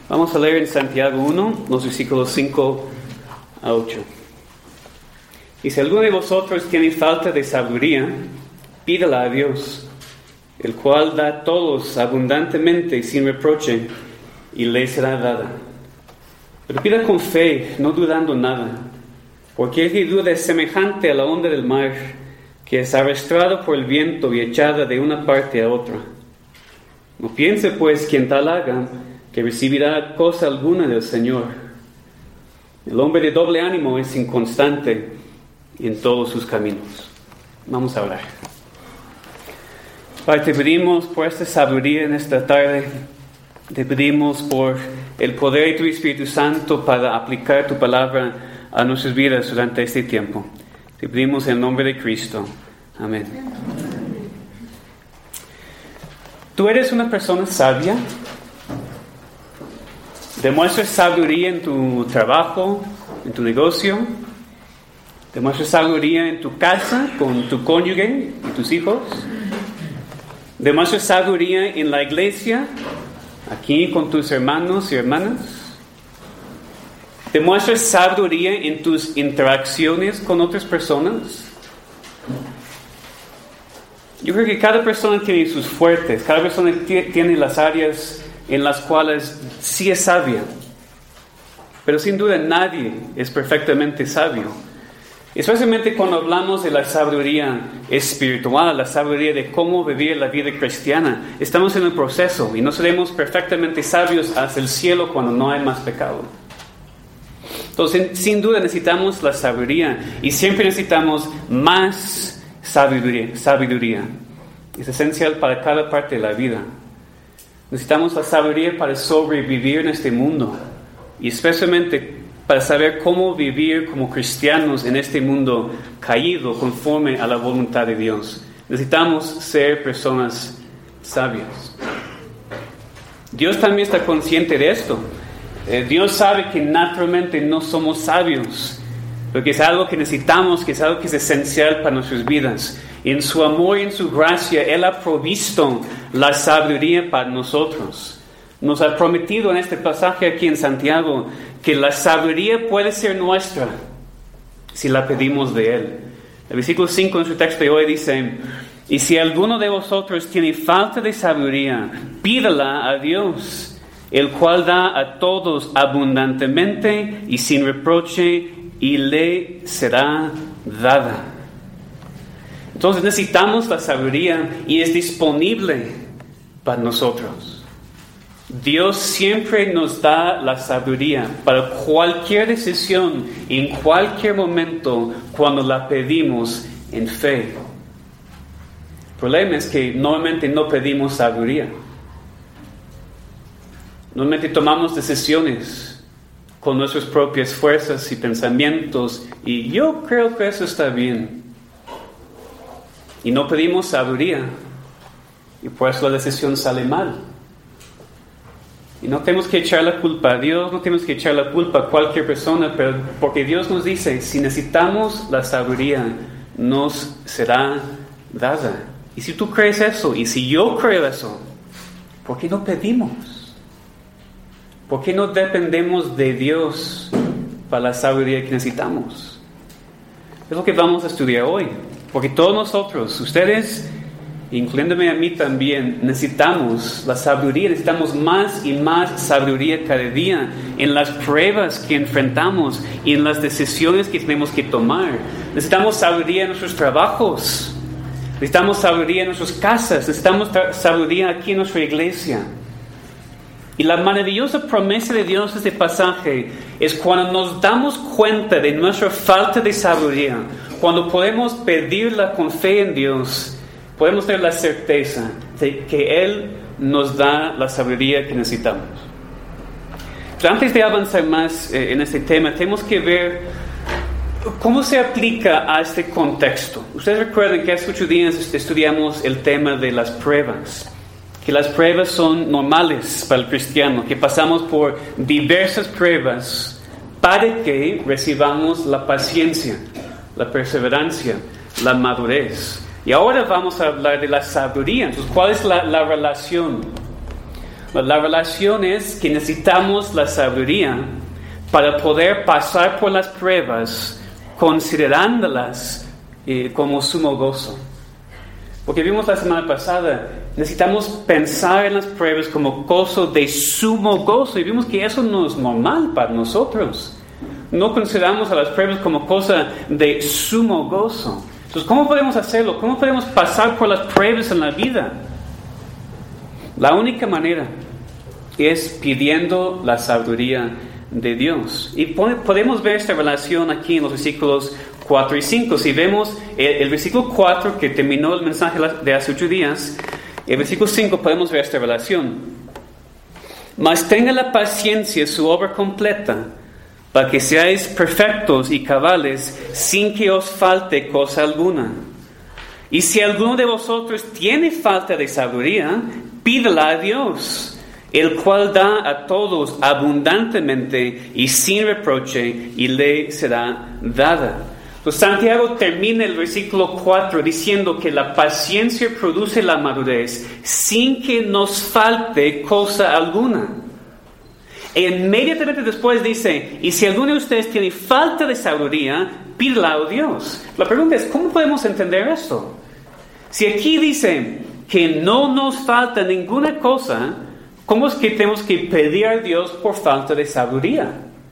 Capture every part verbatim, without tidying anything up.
Vamos a leer en Santiago uno, los versículos cinco a ocho. Y si alguno de vosotros tiene falta de sabiduría, pídala a Dios, el cual da a todos abundantemente sin reproche, y le será dada. Pero pida con fe, no dudando nada, porque el que duda es semejante a la onda del mar, que es arrastrada por el viento y echada de una parte a otra. No piense pues quien tal haga, que recibirá cosa alguna del Señor. El hombre de doble ánimo es inconstante en todos sus caminos. Vamos a orar. Padre, te pedimos por esta sabiduría en esta tarde. Te pedimos por el poder de tu Espíritu Santo para aplicar tu palabra a nuestras vidas durante este tiempo. Te pedimos en el nombre de Cristo. Amén. ¿Tú eres una persona sabia? ¿Demuestras sabiduría en tu trabajo, en tu negocio? ¿Demuestras sabiduría en tu casa, con tu cónyuge y tus hijos? ¿Demuestras sabiduría en la iglesia, aquí con tus hermanos y hermanas? ¿Demuestras sabiduría en tus interacciones con otras personas? Yo creo que cada persona tiene sus fuertes, cada persona t- tiene las áreas en las cuales sí es sabia. Pero sin duda nadie es perfectamente sabio. Especialmente cuando hablamos de la sabiduría espiritual, la sabiduría de cómo vivir la vida cristiana. Estamos en el proceso y no seremos perfectamente sabios hasta el cielo cuando no hay más pecado. Entonces, sin duda necesitamos la sabiduría y siempre necesitamos más sabiduría. sabiduría. Es esencial para cada parte de la vida. Necesitamos la sabiduría para sobrevivir en este mundo y especialmente para saber cómo vivir como cristianos en este mundo caído conforme a la voluntad de Dios. Necesitamos ser personas sabias. Dios también está consciente de esto. Eh, Dios sabe que naturalmente no somos sabios, pero que es algo que necesitamos, que es algo que es esencial para nuestras vidas. En su amor y en su gracia, Él ha provisto la sabiduría para nosotros. Nos ha prometido en este pasaje aquí en Santiago que la sabiduría puede ser nuestra si la pedimos de Él. El versículo cinco en su texto de hoy dice: y si alguno de vosotros tiene falta de sabiduría, pídala a Dios, el cual da a todos abundantemente y sin reproche, y le será dada. Entonces necesitamos la sabiduría y es disponible para nosotros. Dios siempre nos da la sabiduría para cualquier decisión, en cualquier momento, cuando la pedimos en fe. El problema es que normalmente no pedimos sabiduría. Normalmente tomamos decisiones con nuestras propias fuerzas y pensamientos, y yo creo que eso está bien. Y no pedimos sabiduría, y por eso la decisión sale mal. Y no tenemos que echar la culpa a Dios, no tenemos que echar la culpa a cualquier persona, pero porque Dios nos dice, si necesitamos la sabiduría, nos será dada. Y si tú crees eso, y si yo creo eso, ¿por qué no pedimos? ¿Por qué no dependemos de Dios para la sabiduría que necesitamos? Es lo que vamos a estudiar hoy. Porque todos nosotros, ustedes, incluyéndome a mí también, necesitamos la sabiduría, necesitamos más y más sabiduría cada día en las pruebas que enfrentamos y en las decisiones que tenemos que tomar. Necesitamos sabiduría en nuestros trabajos, necesitamos sabiduría en nuestras casas, necesitamos tra- sabiduría aquí en nuestra iglesia. Y la maravillosa promesa de Dios en este pasaje es cuando nos damos cuenta de nuestra falta de sabiduría, cuando podemos pedirla con fe en Dios, podemos tener la certeza de que Él nos da la sabiduría que necesitamos. Pero antes de avanzar más eh, en este tema, tenemos que ver cómo se aplica a este contexto. Ustedes recuerdan que hace ocho días estudiamos el tema de las pruebas. Que las pruebas son normales para el cristiano, que pasamos por diversas pruebas para que recibamos la paciencia, la perseverancia, la madurez. Y ahora vamos a hablar de la sabiduría. Entonces, ¿cuál es la, la relación? La relación es que necesitamos la sabiduría para poder pasar por las pruebas considerándolas eh, como sumo gozo. Porque vimos la semana pasada, necesitamos pensar en las pruebas como gozo de sumo gozo, y vimos que eso no es normal para nosotros. No consideramos a las pruebas como cosa de sumo gozo. Entonces, ¿cómo podemos hacerlo? ¿Cómo podemos pasar por las pruebas en la vida? La única manera es pidiendo la sabiduría de Dios. Y podemos ver esta relación aquí en los versículos cuatro y cinco. Si vemos el, el versículo cuatro, que terminó el mensaje de hace ocho días, el versículo cinco podemos ver esta relación. Mas tenga la paciencia su obra completa, para que seáis perfectos y cabales, sin que os falte cosa alguna. Y si alguno de vosotros tiene falta de sabiduría, pídela a Dios, el cual da a todos abundantemente y sin reproche, y le será dada. Entonces Santiago termina el versículo cuatro diciendo que la paciencia produce la madurez sin que nos falte cosa alguna. E inmediatamente después dice, y si alguno de ustedes tiene falta de sabiduría, pídela a Dios. La pregunta es, ¿cómo podemos entender esto? Si aquí dice que no nos falta ninguna cosa, ¿cómo es que tenemos que pedir a Dios por falta de sabiduría?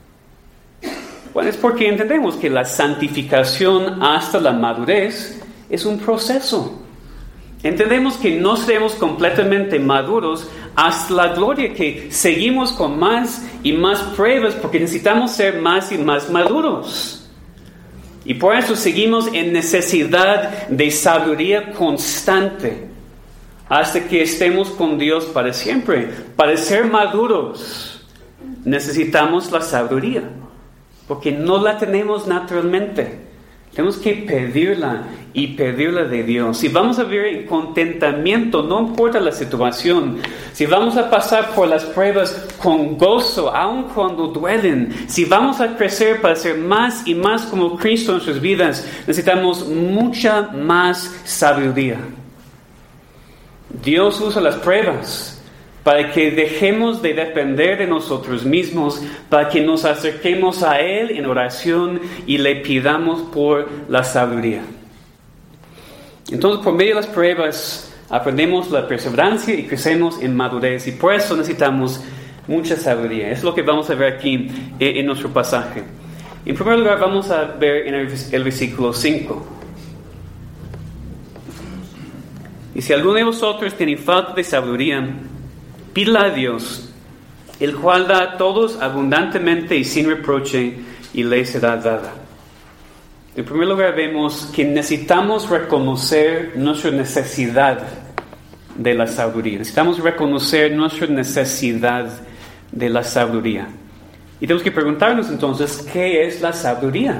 Bueno, es porque entendemos que la santificación hasta la madurez es un proceso. Entendemos que no seremos completamente maduros hasta la gloria, que seguimos con más y más pruebas porque necesitamos ser más y más maduros. Y por eso seguimos en necesidad de sabiduría constante hasta que estemos con Dios para siempre. Para ser maduros necesitamos la sabiduría, porque no la tenemos naturalmente. Tenemos que pedirla y pedirla de Dios. Si vamos a vivir en contentamiento, no importa la situación. Si vamos a pasar por las pruebas con gozo, aun cuando duelen. Si vamos a crecer para ser más y más como Cristo en nuestras vidas, necesitamos mucha más sabiduría. Dios usa las pruebas para que dejemos de depender de nosotros mismos, para que nos acerquemos a Él en oración y le pidamos por la sabiduría. Entonces, por medio de las pruebas, aprendemos la perseverancia y crecemos en madurez, y por eso necesitamos mucha sabiduría. Es lo que vamos a ver aquí en nuestro pasaje. En primer lugar, vamos a ver en el versículo cinco. Y si alguno de vosotros tiene falta de sabiduría, pídela a Dios, el cual da a todos abundantemente y sin reproche, y le será dada. En primer lugar, vemos que necesitamos reconocer nuestra necesidad de la sabiduría. Necesitamos reconocer nuestra necesidad de la sabiduría. Y tenemos que preguntarnos entonces, ¿qué es la sabiduría?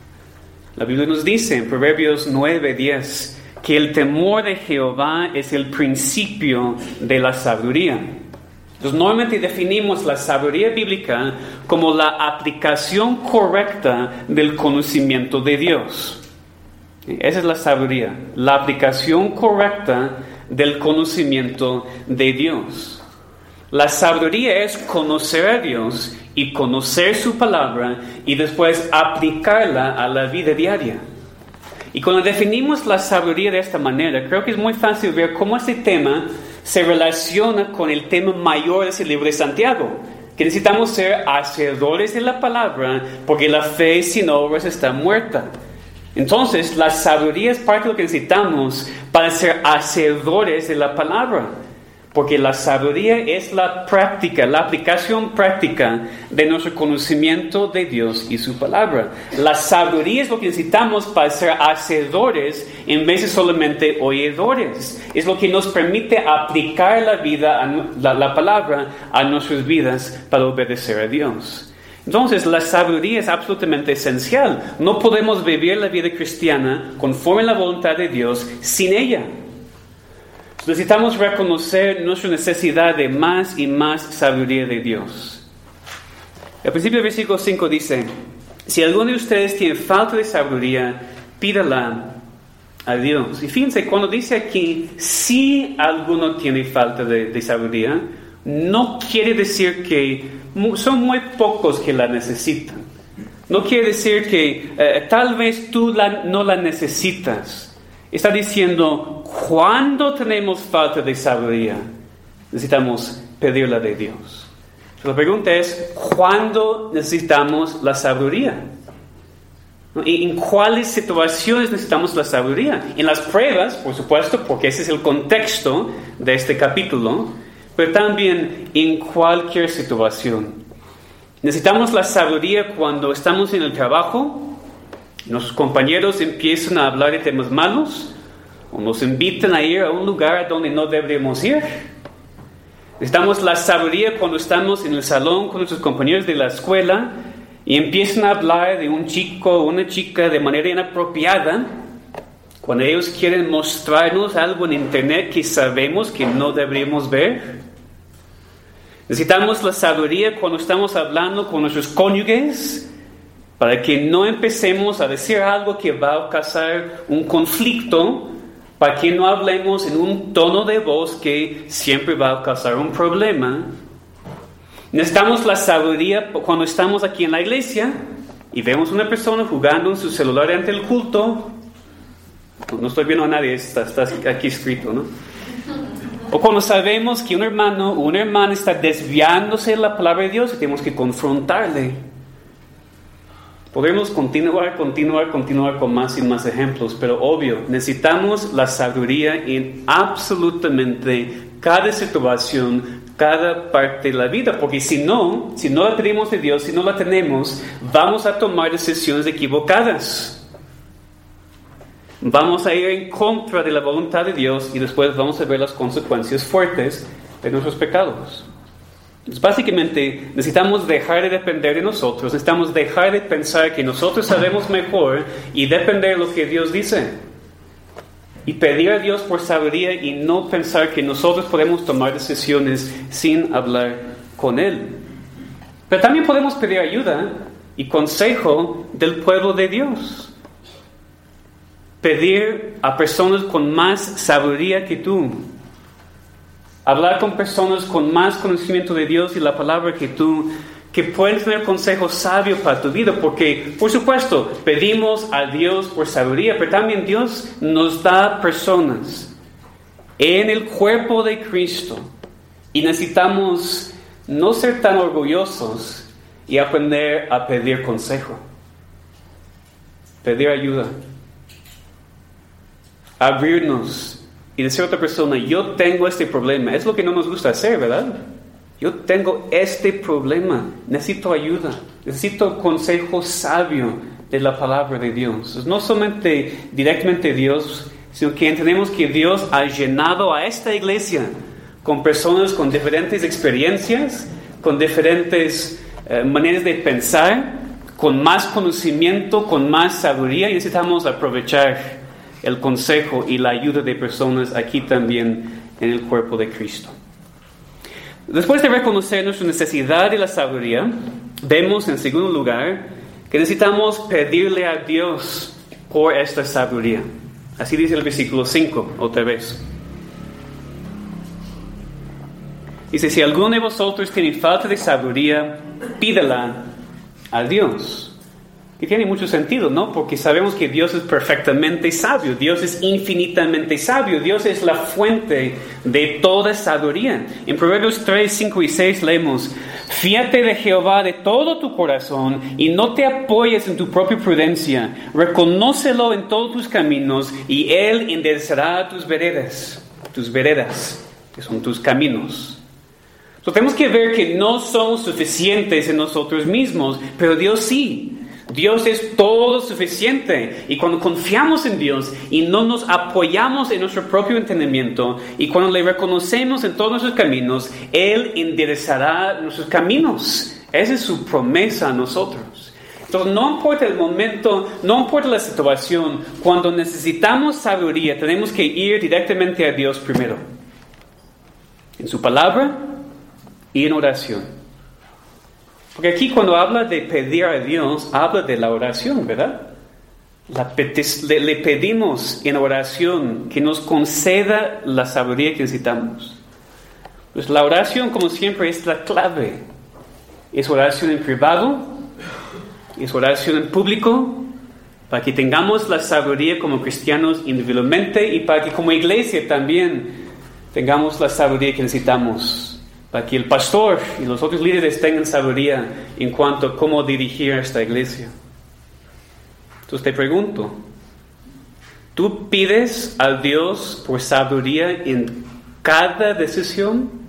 La Biblia nos dice en Proverbios nueve, diez, que el temor de Jehová es el principio de la sabiduría. Entonces, normalmente definimos la sabiduría bíblica como la aplicación correcta del conocimiento de Dios. Esa es la sabiduría, la aplicación correcta del conocimiento de Dios. La sabiduría es conocer a Dios y conocer su palabra y después aplicarla a la vida diaria. Y cuando definimos la sabiduría de esta manera, creo que es muy fácil ver cómo este tema se relaciona con el tema mayor de ese libro de Santiago, que necesitamos ser hacedores de la palabra, porque la fe sin obras está muerta. Entonces, la sabiduría es parte de lo que necesitamos para ser hacedores de la palabra, porque la sabiduría es la práctica, la aplicación práctica de nuestro conocimiento de Dios y su palabra. La sabiduría es lo que necesitamos para ser hacedores en vez de solamente oidores. Es lo que nos permite aplicar la vida, la, la palabra a nuestras vidas para obedecer a Dios. Entonces, la sabiduría es absolutamente esencial. No podemos vivir la vida cristiana conforme a la voluntad de Dios sin ella. Necesitamos reconocer nuestra necesidad de más y más sabiduría de Dios. Al principio del versículo cinco dice, si alguno de ustedes tiene falta de sabiduría, pídala a Dios. Y fíjense, cuando dice aquí, si alguno tiene falta de, de sabiduría, no quiere decir que son muy pocos que la necesitan. No quiere decir que eh, tal vez tú la, no la necesitas. Está diciendo, cuando tenemos falta de sabiduría, necesitamos pedirla de Dios. La pregunta es, ¿cuándo necesitamos la sabiduría? ¿En cuáles situaciones necesitamos la sabiduría? En las pruebas, por supuesto, porque ese es el contexto de este capítulo, pero también en cualquier situación. Necesitamos la sabiduría cuando estamos en el trabajo, nuestros compañeros empiezan a hablar de temas malos, o nos invitan a ir a un lugar donde no deberíamos ir. Necesitamos la sabiduría cuando estamos en el salón con nuestros compañeros de la escuela y empiezan a hablar de un chico o una chica de manera inapropiada, cuando ellos quieren mostrarnos algo en internet que sabemos que no deberíamos ver. Necesitamos la sabiduría cuando estamos hablando con nuestros cónyuges para que no empecemos a decir algo que va a causar un conflicto, para que no hablemos en un tono de voz que siempre va a causar un problema. Necesitamos la sabiduría cuando estamos aquí en la iglesia y vemos una persona jugando en su celular ante el culto. No estoy viendo a nadie, está, está aquí escrito, ¿no? O cuando sabemos que un hermano o una hermana está desviándose de la palabra de Dios y tenemos que confrontarle. Podemos continuar, continuar, continuar con más y más ejemplos, pero obvio, necesitamos la sabiduría en absolutamente cada situación, cada parte de la vida, porque si no, si no la tenemos de Dios, si no la tenemos, vamos a tomar decisiones equivocadas. Vamos a ir en contra de la voluntad de Dios y después vamos a ver las consecuencias fuertes de nuestros pecados. Entonces, básicamente, necesitamos dejar de depender de nosotros, necesitamos dejar de pensar que nosotros sabemos mejor y depender de lo que Dios dice. Y pedir a Dios por sabiduría y no pensar que nosotros podemos tomar decisiones sin hablar con Él. Pero también podemos pedir ayuda y consejo del pueblo de Dios. Pedir a personas con más sabiduría que tú. Hablar con personas con más conocimiento de Dios y la palabra que tú, que pueden tener consejos sabios para tu vida, porque, por supuesto, pedimos a Dios por sabiduría, pero también Dios nos da personas en el cuerpo de Cristo y necesitamos no ser tan orgullosos y aprender a pedir consejo, pedir ayuda, abrirnos y decir a otra persona, yo tengo este problema. Es lo que no nos gusta hacer, ¿verdad? Yo tengo este problema, necesito ayuda, necesito consejo sabio de la palabra de Dios. No solamente directamente Dios, sino que entendemos que Dios ha llenado a esta iglesia con personas con diferentes experiencias, con diferentes eh, maneras de pensar, con más conocimiento, con más sabiduría, y necesitamos aprovechar el consejo y la ayuda de personas aquí también en el cuerpo de Cristo. Después de reconocer nuestra necesidad de la sabiduría, vemos en segundo lugar que necesitamos pedirle a Dios por esta sabiduría. Así dice el versículo cinco, otra vez. Dice, si alguno de vosotros tiene falta de sabiduría, pídela a Dios. Y tiene mucho sentido, ¿no? Porque sabemos que Dios es perfectamente sabio. Dios es infinitamente sabio. Dios es la fuente de toda sabiduría. En Proverbios tres, cinco y seis leemos, fíate de Jehová de todo tu corazón y no te apoyes en tu propia prudencia. Reconócelo en todos tus caminos y Él enderezará tus veredas. Tus veredas, que son tus caminos. Entonces tenemos que ver que no somos suficientes en nosotros mismos, pero Dios sí. Dios es todo suficiente, y cuando confiamos en Dios y no nos apoyamos en nuestro propio entendimiento y cuando le reconocemos en todos nuestros caminos, Él enderezará nuestros caminos. Esa es su promesa a nosotros. Entonces no importa el momento, no importa la situación, cuando necesitamos sabiduría tenemos que ir directamente a Dios primero, en su palabra y en oración. Porque aquí cuando habla de pedir a Dios, habla de la oración, ¿verdad? La peti- le, le pedimos en oración que nos conceda la sabiduría que necesitamos. Pues la oración, como siempre, es la clave. Es oración en privado, es oración en público, para que tengamos la sabiduría como cristianos individualmente y para que como iglesia también tengamos la sabiduría que necesitamos, para que el pastor y los otros líderes tengan sabiduría en cuanto a cómo dirigir a esta iglesia. Entonces te pregunto, ¿tú pides a Dios por sabiduría en cada decisión?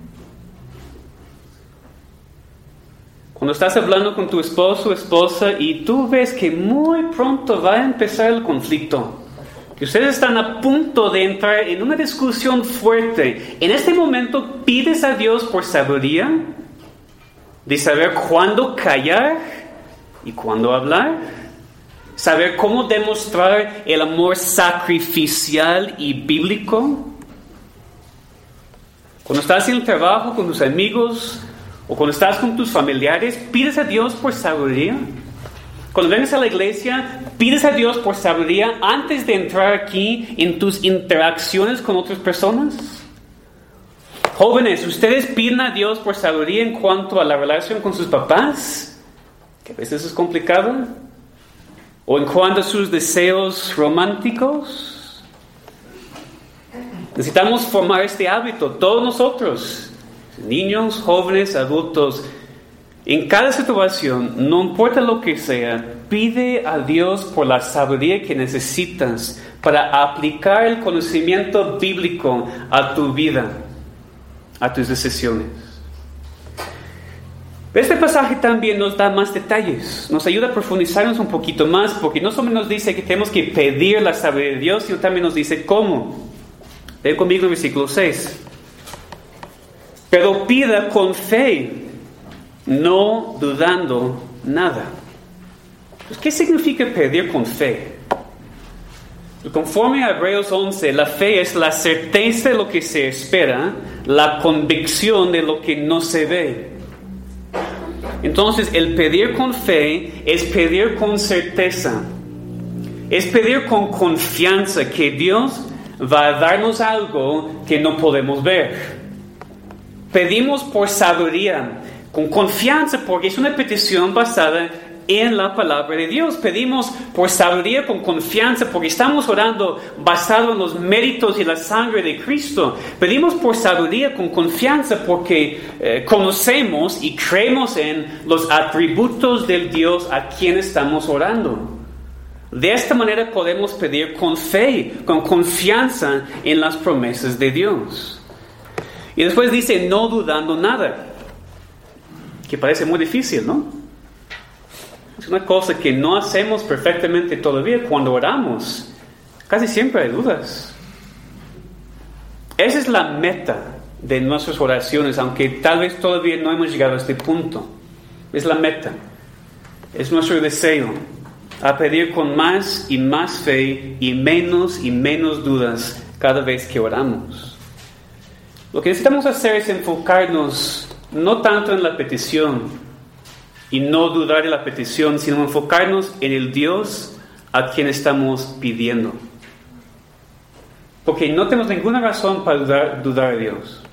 Cuando estás hablando con tu esposo o esposa y tú ves que muy pronto va a empezar el conflicto, que ustedes están a punto de entrar en una discusión fuerte, en este momento pides a Dios por sabiduría, de saber cuándo callar y cuándo hablar, saber cómo demostrar el amor sacrificial y bíblico. Cuando estás en el trabajo con tus amigos o cuando estás con tus familiares, pides a Dios por sabiduría. Cuando vienes a la iglesia, pides a Dios por sabiduría antes de entrar aquí en tus interacciones con otras personas. Jóvenes, ¿ustedes piden a Dios por sabiduría en cuanto a la relación con sus papás? Que a veces es complicada. ¿O en cuanto a sus deseos románticos? Necesitamos formar este hábito, todos nosotros. Niños, jóvenes, adultos, en cada situación, no importa lo que sea, pide a Dios por la sabiduría que necesitas para aplicar el conocimiento bíblico a tu vida, a tus decisiones. Este pasaje también nos da más detalles, nos ayuda a profundizarnos un poquito más, porque no solo nos dice que tenemos que pedir la sabiduría de Dios, sino también nos dice cómo. Ven conmigo en el versículo seis. Pero pida con fe, no dudando nada. Pues, ¿qué significa pedir con fe? Conforme a Hebreos once, la fe es la certeza de lo que se espera, la convicción de lo que no se ve. Entonces, el pedir con fe es pedir con certeza. Es pedir con confianza que Dios va a darnos algo que no podemos ver. Pedimos por sabiduría, con confianza, porque es una petición basada en la palabra de Dios. Pedimos por sabiduría, con confianza, porque estamos orando basado en los méritos y la sangre de Cristo. Pedimos por sabiduría, con confianza, porque eh, conocemos y creemos en los atributos del Dios a quien estamos orando. De esta manera podemos pedir con fe, con confianza en las promesas de Dios. Y después dice, no dudando nada, que parece muy difícil, ¿no? Es una cosa que no hacemos perfectamente todavía cuando oramos. Casi siempre hay dudas. Esa es la meta de nuestras oraciones, aunque tal vez todavía no hemos llegado a este punto. Es la meta. Es nuestro deseo a pedir con más y más fe y menos y menos dudas cada vez que oramos. Lo que necesitamos hacer es enfocarnos no tanto en la petición y no dudar de la petición, sino enfocarnos en el Dios a quien estamos pidiendo. Porque no tenemos ninguna razón para dudar, dudar de Dios.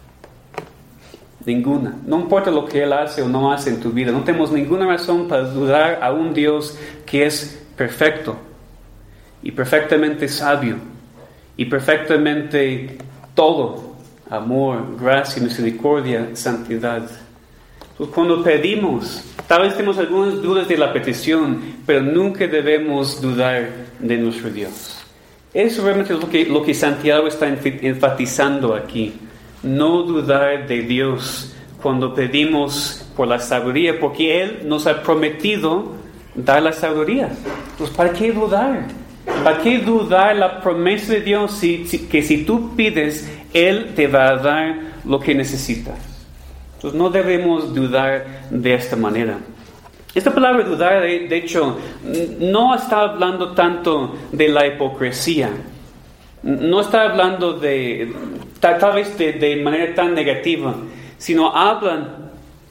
Ninguna. No importa lo que Él hace o no hace en tu vida. No tenemos ninguna razón para dudar a un Dios que es perfecto y perfectamente sabio y perfectamente todo. Amor, gracia, misericordia, santidad. Entonces, cuando pedimos, tal vez tenemos algunas dudas de la petición, pero nunca debemos dudar de nuestro Dios. Eso realmente es lo que, lo que Santiago está enfatizando aquí. No dudar de Dios cuando pedimos por la sabiduría, porque Él nos ha prometido dar la sabiduría. Entonces, ¿para qué dudar? ¿Para qué dudar la promesa de Dios si, si, que si tú pides, Él te va a dar lo que necesitas? Entonces no debemos dudar de esta manera. Esta palabra dudar, de, de hecho, no está hablando tanto de la hipocresía. No está hablando de, tal, tal vez de, de manera tan negativa, sino hablan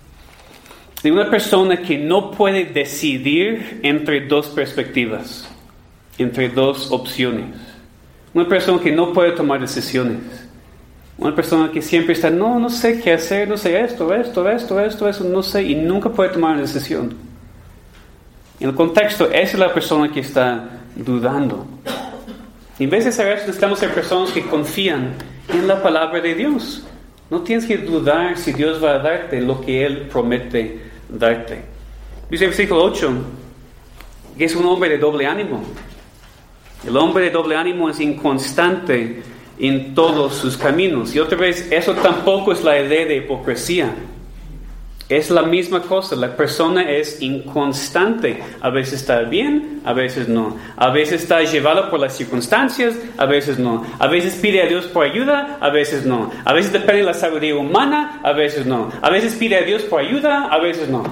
de una persona que no puede decidir entre dos perspectivas, entre dos opciones. Una persona que no puede tomar decisiones. Una persona que siempre está, no, no sé qué hacer, no sé esto, esto, esto, esto, esto, no sé, y nunca puede tomar una decisión. En el contexto, esa es la persona que está dudando. Y en vez de saber, necesitamos ser personas que confían en la palabra de Dios. No tienes que dudar si Dios va a darte lo que Él promete darte. Dice el versículo ocho, que es un hombre de doble ánimo. El hombre de doble ánimo es inconstante en todos sus caminos. Y otra vez, eso tampoco es la idea de hipocresía. Es la misma cosa, la persona es inconstante. A veces está bien, a veces no. A veces está llevada por las circunstancias, a veces no. A veces pide a Dios por ayuda, a veces no. A veces depende de la sabiduría humana, a veces no. A veces pide a Dios por ayuda, a veces no.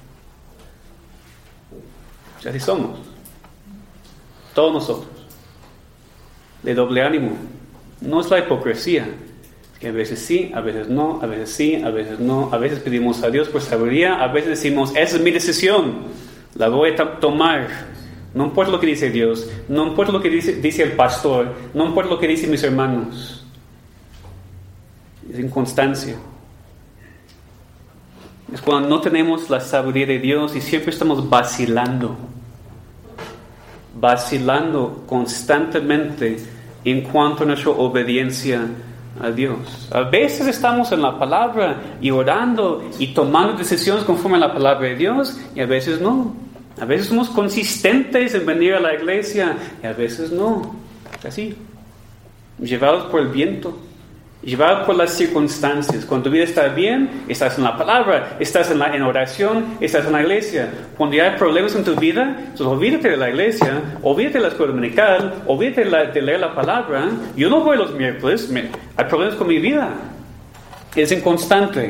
Así somos. Todos nosotros. De doble ánimo. No es la hipocresía. Que a veces sí, a veces no, a veces sí, a veces no. A veces pedimos a Dios por sabiduría, a veces decimos, esa es mi decisión, la voy a to- tomar. No importa lo que dice Dios, no importa lo que dice, dice el pastor, no importa lo que dicen mis hermanos. Es inconstancia. Es cuando no tenemos la sabiduría de Dios y siempre estamos vacilando. Vacilando constantemente en cuanto a nuestra obediencia a Dios. A veces estamos en la palabra y orando y tomando decisiones conforme a la palabra de Dios y a veces no. A veces somos consistentes en venir a la iglesia y a veces no. Así. Llevados por el viento. Llevados por las circunstancias. Cuando tu vida está bien, estás en la palabra, estás en, la, en oración, estás en la iglesia. Cuando ya hay problemas en tu vida, entonces olvídate de la iglesia, olvídate de la escuela dominical, olvídate de, la, de leer la palabra. Yo no voy los miércoles, me, hay problemas con mi vida. Es inconstante.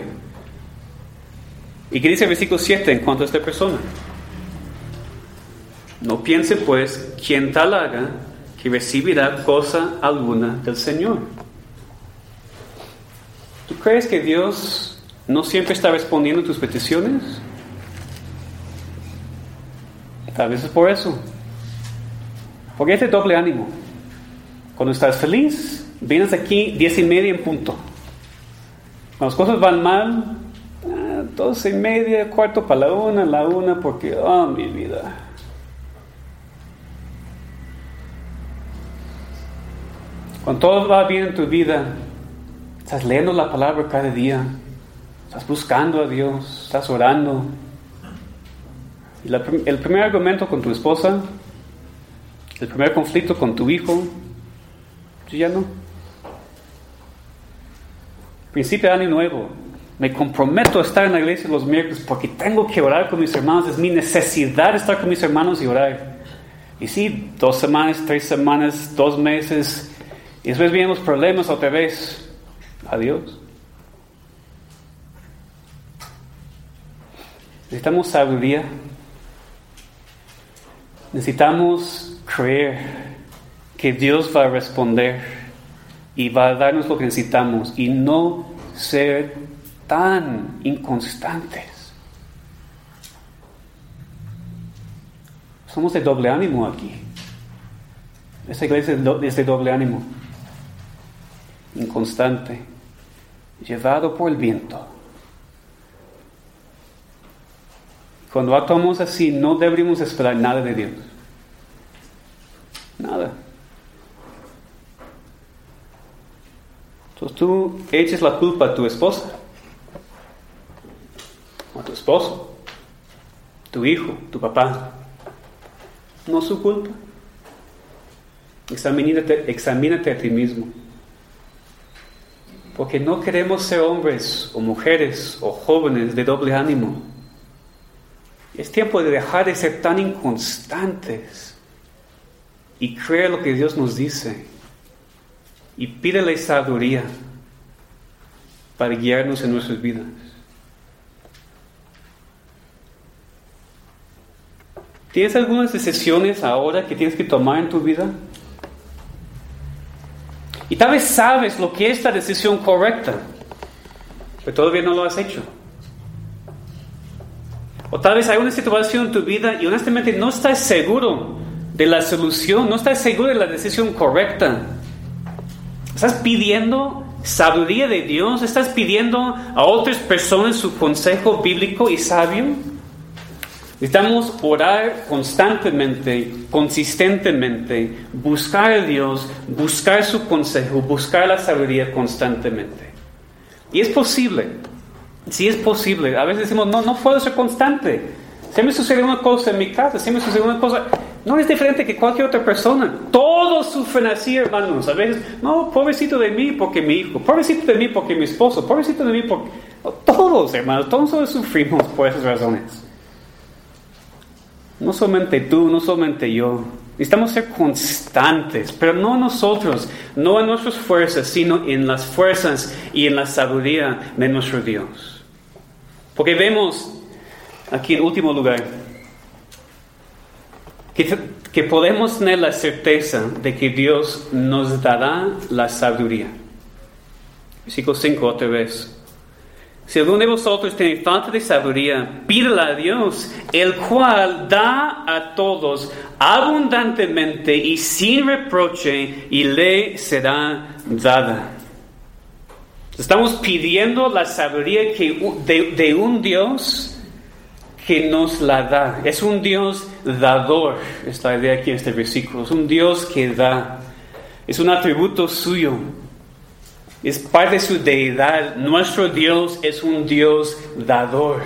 ¿Y qué dice el versículo siete en cuanto a esta persona? No piense pues quien tal haga que recibirá cosa alguna del Señor. ¿Tú crees que Dios no siempre está respondiendo a tus peticiones? Tal vez es por eso. Porque este doble ánimo. Cuando estás feliz, vienes aquí diez y media en punto. Cuando las cosas van mal, doce y media, cuarto para la una, la una, porque, oh, mi vida. Cuando todo va bien en tu vida, estás leyendo la palabra cada día, estás buscando a Dios, estás orando. Y la, el primer argumento con tu esposa, el primer conflicto con tu hijo, ya no. Principio de año nuevo, me comprometo a estar en la iglesia los miércoles porque tengo que orar con mis hermanos, es mi necesidad estar con mis hermanos y orar. Y sí, dos semanas, tres semanas, dos meses, y después vienen los problemas otra vez. Adiós. Necesitamos sabiduría. Necesitamos creer que Dios va a responder y va a darnos lo que necesitamos y no ser tan inconstantes. Somos de doble ánimo aquí. Esta iglesia es de doble ánimo. Inconstante, llevado por el viento. Cuando actuamos así, no deberíamos esperar nada de Dios. Nada. Entonces tú eches la culpa a tu esposa, a tu esposo, tu hijo, tu papá. No es su culpa. Examínate, examínate a ti mismo. Porque no queremos ser hombres o mujeres o jóvenes de doble ánimo. Es tiempo de dejar de ser tan inconstantes y creer lo que Dios nos dice. Y pídele sabiduría para guiarnos en nuestras vidas. ¿Tienes algunas decisiones ahora que tienes que tomar en tu vida? Y tal vez sabes lo que es la decisión correcta, pero todavía no lo has hecho. O tal vez hay una situación en tu vida y honestamente no estás seguro de la solución, no estás seguro de la decisión correcta. Estás pidiendo sabiduría de Dios? ¿Estás pidiendo a otras personas su consejo bíblico y sabio? Necesitamos orar constantemente, consistentemente, buscar a Dios, buscar su consejo, buscar la sabiduría constantemente. Y es posible, sí es posible. A veces decimos, no, no puedo ser constante. Si me sucede una cosa en mi casa, si me sucede una cosa, no es diferente que cualquier otra persona. Todos sufren así, hermanos. A veces, no, pobrecito de mí porque mi hijo, pobrecito de mí porque mi esposo, pobrecito de mí porque... Todos, hermanos, todos sufrimos por esas razones. No solamente tú, no solamente yo. Necesitamos ser constantes, pero no nosotros, no en nuestras fuerzas, sino en las fuerzas y en la sabiduría de nuestro Dios. Porque vemos aquí en último lugar que, que podemos tener la certeza de que Dios nos dará la sabiduría. Versículo cinco otra vez. Si alguno de vosotros tiene falta de sabiduría, pídela a Dios, el cual da a todos abundantemente y sin reproche, y le será dada. Estamos pidiendo la sabiduría que, de, de un Dios que nos la da. Es un Dios dador, esta idea aquí en este versículo. Es un Dios que da. Es un atributo suyo. Es parte de su deidad. Nuestro Dios es un Dios dador.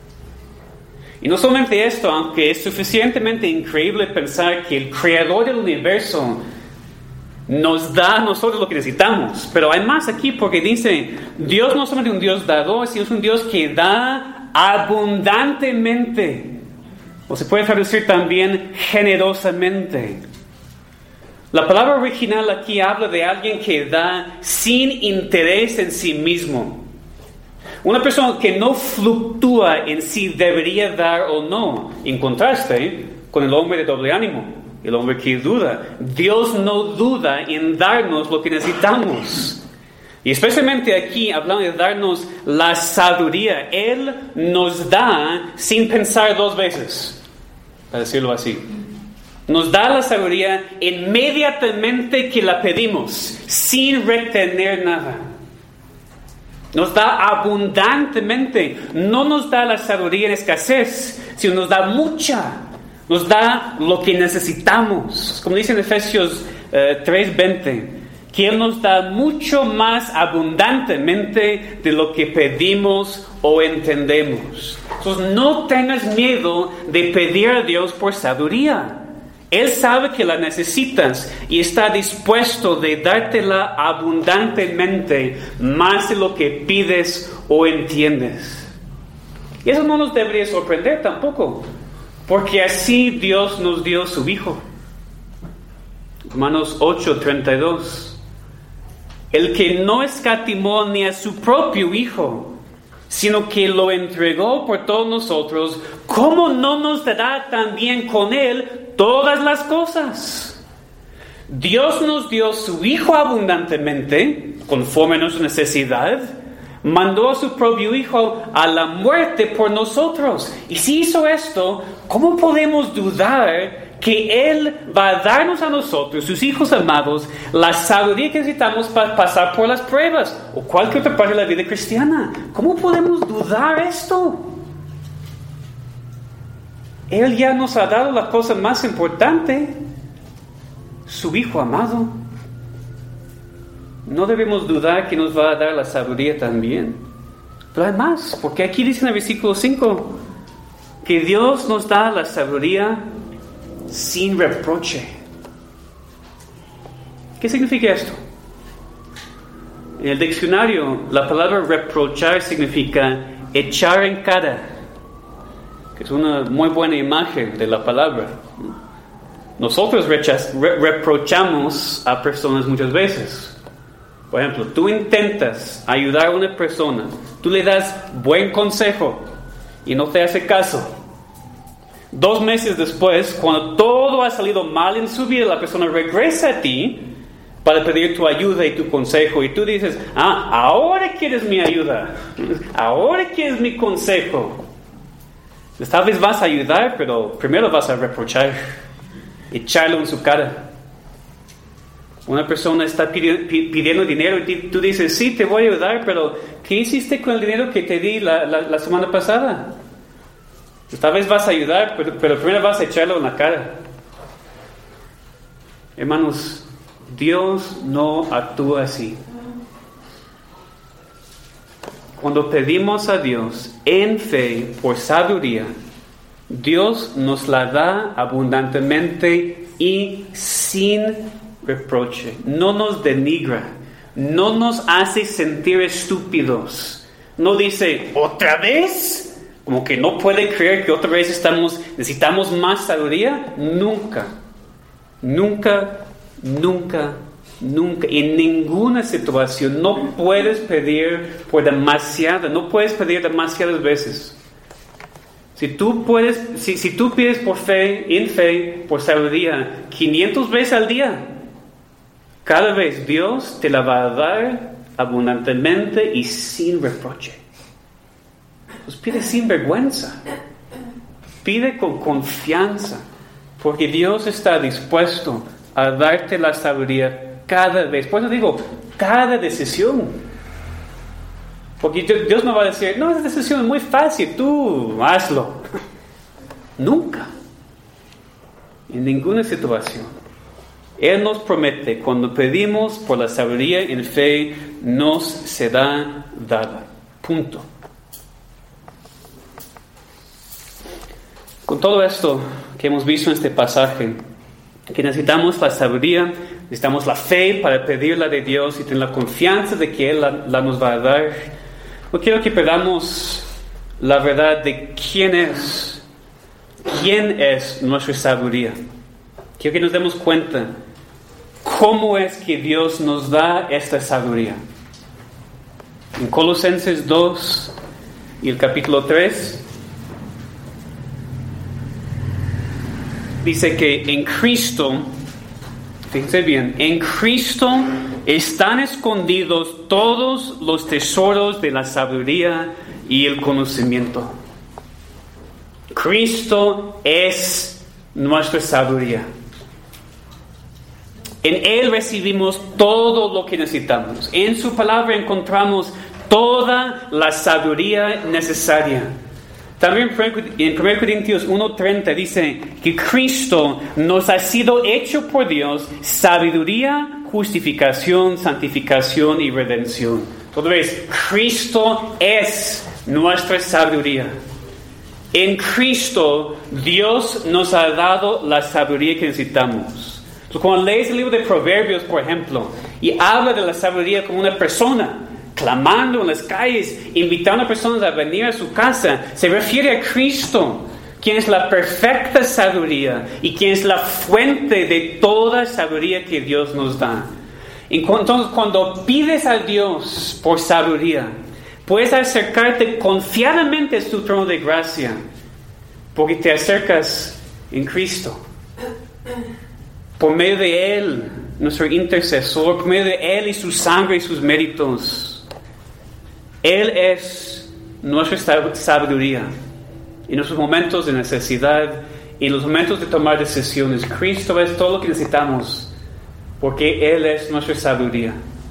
Y no solamente esto, aunque es suficientemente increíble pensar que el creador del universo nos da a nosotros lo que necesitamos. Pero hay más aquí, porque dice, Dios no es solamente un Dios dador, sino es un Dios que da abundantemente. O se puede traducir también generosamente. La palabra original aquí habla de alguien que da sin interés en sí mismo. Una persona que no fluctúa en si debería dar o no. En contraste con el hombre de doble ánimo, el hombre que duda. Dios no duda en darnos lo que necesitamos. Y especialmente aquí, hablando de darnos la sabiduría, Él nos da sin pensar dos veces, para decirlo así. Nos da la sabiduría inmediatamente que la pedimos, sin retener nada. Nos da abundantemente. No nos da la sabiduría en escasez, sino nos da mucha. Nos da lo que necesitamos. Como dice en Efesios eh, tres veinte, que Él nos da mucho más abundantemente de lo que pedimos o entendemos. Entonces no tengas miedo de pedir a Dios por sabiduría. Él sabe que la necesitas y está dispuesto de dártela abundantemente, más de lo que pides o entiendes. Y eso no nos debería sorprender tampoco, porque así Dios nos dio su Hijo. Romanos ocho treinta y dos. El que no escatimó ni a su propio Hijo, sino que lo entregó por todos nosotros, ¿cómo no nos dará también con Él todas las cosas? Dios nos dio su Hijo abundantemente, conforme a nuestra necesidad. Mandó a su propio Hijo a la muerte por nosotros. Y si hizo esto, ¿cómo podemos dudar que Él va a darnos a nosotros, sus hijos amados, la sabiduría que necesitamos para pasar por las pruebas o cualquier otra parte de la vida cristiana? ¿Cómo podemos dudar esto? Él ya nos ha dado la cosa más importante, su Hijo amado. No debemos dudar que nos va a dar la sabiduría también. Pero hay más, porque aquí dice en el versículo cinco que Dios nos da la sabiduría sin reproche. ¿Qué significa esto? En el diccionario, la palabra reprochar significa echar en cara, que es una muy buena imagen de la palabra. Nosotros rechaz, re, reprochamos a personas muchas veces. Por ejemplo, tú intentas ayudar a una persona, tú le das buen consejo y no te hace caso. Dos meses después, cuando todo ha salido mal en su vida, la persona regresa a ti para pedir tu ayuda y tu consejo. Y tú dices, ah, ahora quieres mi ayuda, ahora quieres mi consejo. Tal vez vas a ayudar, pero primero vas a reprochar, echarlo en su cara. Una persona está pidiendo dinero y tú dices, sí, te voy a ayudar, pero ¿qué hiciste con el dinero que te di la, la, la semana pasada? Esta vez vas a ayudar, pero, pero primero vas a echarlo en la cara. Hermanos, Dios no actúa así. Cuando pedimos a Dios en fe por sabiduría, Dios nos la da abundantemente y sin reproche. No nos denigra, no nos hace sentir estúpidos. No dice, ¿otra vez? Como que no puede creer que otra vez estamos, necesitamos más sabiduría. Nunca, nunca, nunca, nunca, en ninguna situación no puedes pedir por demasiada, no puedes pedir demasiadas veces. Si tú puedes, si, si tú pides por fe, en fe, por sabiduría, quinientas veces al día, cada vez Dios te la va a dar abundantemente y sin reproche. Pues pide sin vergüenza, pide con confianza, porque Dios está dispuesto a darte la sabiduría cada vez. Por eso digo, cada decisión. Porque Dios no va a decir, no, esa decisión es muy fácil, tú hazlo. Nunca. En ninguna situación. Él nos promete, cuando pedimos por la sabiduría en fe, nos será dada. Punto. Con todo esto que hemos visto en este pasaje, que necesitamos la sabiduría, necesitamos la fe para pedirla de Dios y tener la confianza de que Él la, la nos va a dar. No quiero que perdamos la verdad de quién es, quién es nuestra sabiduría. Quiero que nos demos cuenta cómo es que Dios nos da esta sabiduría. En Colosenses dos y el capítulo tres dice que en Cristo, fíjense bien, en Cristo están escondidos todos los tesoros de la sabiduría y el conocimiento. Cristo es nuestra sabiduría. En Él recibimos todo lo que necesitamos. En su palabra encontramos toda la sabiduría necesaria. También en primera Corintios uno treinta dice que Cristo nos ha sido hecho por Dios sabiduría, justificación, santificación y redención. Otra vez, Cristo es nuestra sabiduría. En Cristo Dios nos ha dado la sabiduría que necesitamos. Entonces, cuando lees el libro de Proverbios, por ejemplo, y habla de la sabiduría como una persona clamando en las calles, invitando a personas a venir a su casa, se refiere a Cristo, quien es la perfecta sabiduría y quien es la fuente de toda sabiduría que Dios nos da. Entonces, cuando pides a Dios por sabiduría, puedes acercarte confiadamente a su trono de gracia, porque te acercas en Cristo. Por medio de Él, nuestro intercesor, por medio de Él y su sangre y sus méritos. Él es nuestra sabiduría. En nuestros momentos de necesidad, en los momentos de tomar decisiones, Cristo es todo lo que necesitamos, porque Él es nuestra sabiduría.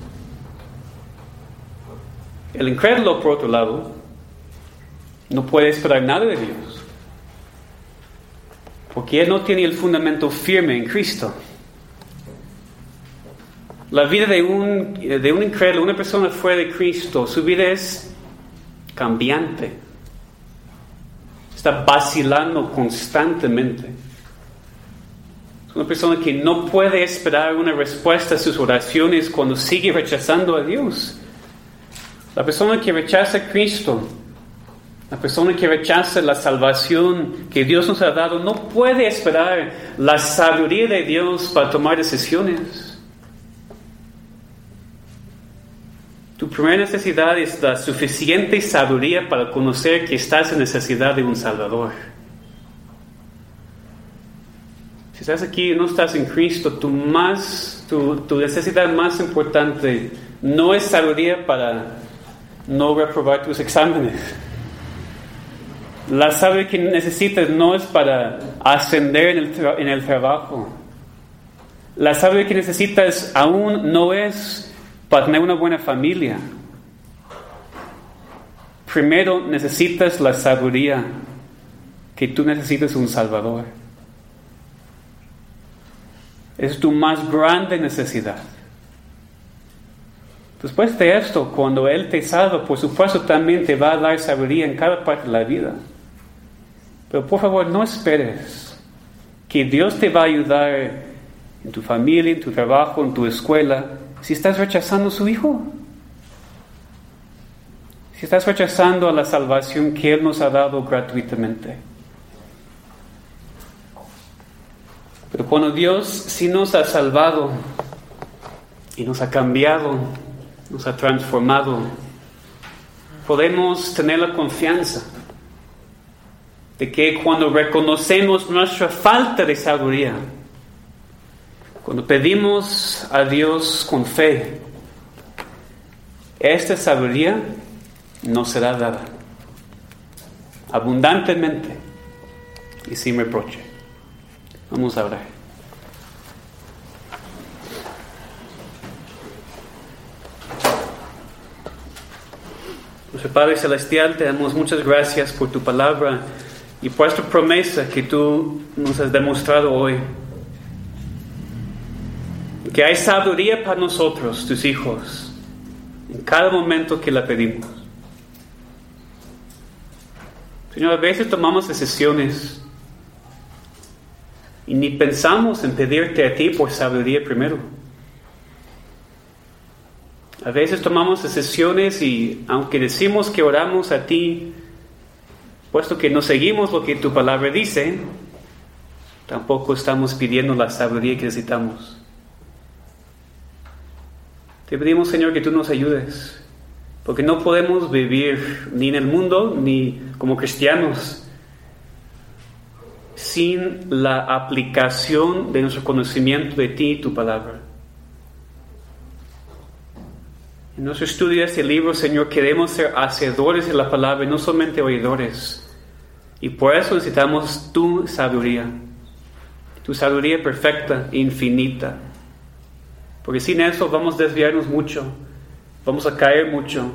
El incrédulo, por otro lado, no puede esperar nada de Dios, porque Él no tiene el fundamento firme en Cristo. La vida de un, de un incrédulo, una persona fuera de Cristo, su vida es cambiante. Está vacilando constantemente. Es una persona que no puede esperar una respuesta a sus oraciones cuando sigue rechazando a Dios. La persona que rechaza a Cristo, la persona que rechaza la salvación que Dios nos ha dado, no puede esperar la sabiduría de Dios para tomar decisiones. Tu primera necesidad es la suficiente sabiduría para conocer que estás en necesidad de un Salvador. Si estás aquí y no estás en Cristo, tu, más, tu, tu necesidad más importante no es sabiduría para no reprobar tus exámenes. La sabiduría que necesitas no es para ascender en el, tra- en el trabajo. La sabiduría que necesitas aún no es para tener una buena familia. Primero necesitas la sabiduría que tú necesitas un Salvador. Es tu más grande necesidad. Después de esto, cuando Él te salva, por supuesto también te va a dar sabiduría en cada parte de la vida. Pero por favor, no esperes que Dios te va a ayudar en tu familia, en tu trabajo, en tu escuela, si estás rechazando a su Hijo. Si estás rechazando a la salvación que Él nos ha dado gratuitamente. Pero cuando Dios sí nos ha salvado y nos ha cambiado, nos ha transformado, podemos tener la confianza de que cuando reconocemos nuestra falta de sabiduría, cuando pedimos a Dios con fe, esta sabiduría nos será dada abundantemente y sin reproche. Vamos a orar. Nuestro Padre Celestial, te damos muchas gracias por tu palabra y por esta promesa que tú nos has demostrado hoy. Que hay sabiduría para nosotros, tus hijos, en cada momento que la pedimos. Señor, a veces tomamos decisiones y ni pensamos en pedirte a ti por sabiduría primero. A veces tomamos decisiones y aunque decimos que oramos a ti, puesto que no seguimos lo que tu palabra dice, tampoco estamos pidiendo la sabiduría que necesitamos. Te pedimos, Señor, que tú nos ayudes, porque no podemos vivir ni en el mundo ni como cristianos sin la aplicación de nuestro conocimiento de ti y tu palabra. En nuestro estudio de este libro, Señor, queremos ser hacedores de la palabra y no solamente oidores. Y por eso necesitamos tu sabiduría, tu sabiduría perfecta e infinita. Porque sin eso vamos a desviarnos mucho, vamos a caer mucho.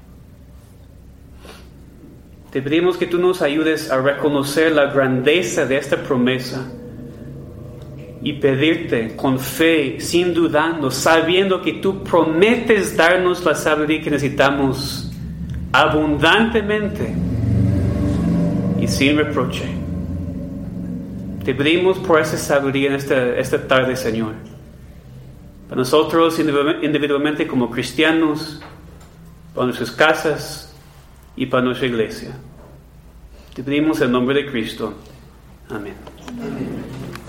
Te pedimos que tú nos ayudes a reconocer la grandeza de esta promesa y pedirte con fe, sin dudando, sabiendo que tú prometes darnos la sabiduría que necesitamos abundantemente y sin reproche. Te pedimos por esa sabiduría en esta, esta tarde, Señor. Para nosotros individualmente como cristianos, para nuestras casas y para nuestra iglesia. Te pedimos en nombre de Cristo. Amén. Amén.